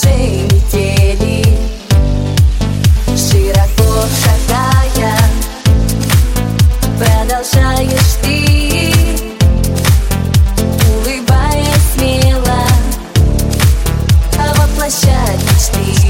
нашей метели. Широко шагая, продолжаешь ты, улыбаясь смело, воплощать мечты.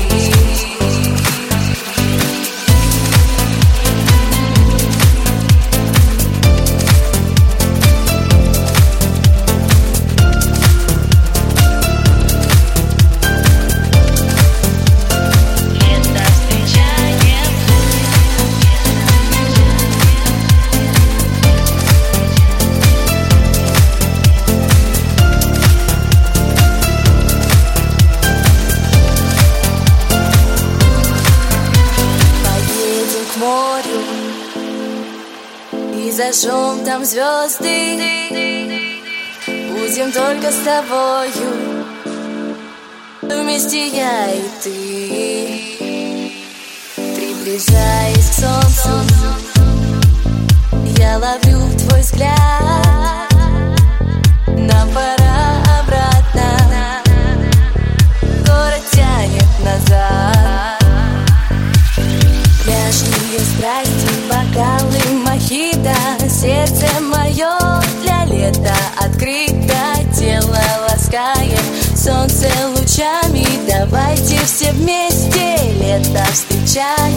И зажжем там звезды, будем только с тобою, вместе я и ты. Приближаясь к солнцу, я ловлю твой взгляд. Нам пора обратно, город тянет назад. Пляжные страсти, бокалы, мохито, сердце мое для лета открыто, тело ласкает солнце лучами. Давайте все вместе лето встречать.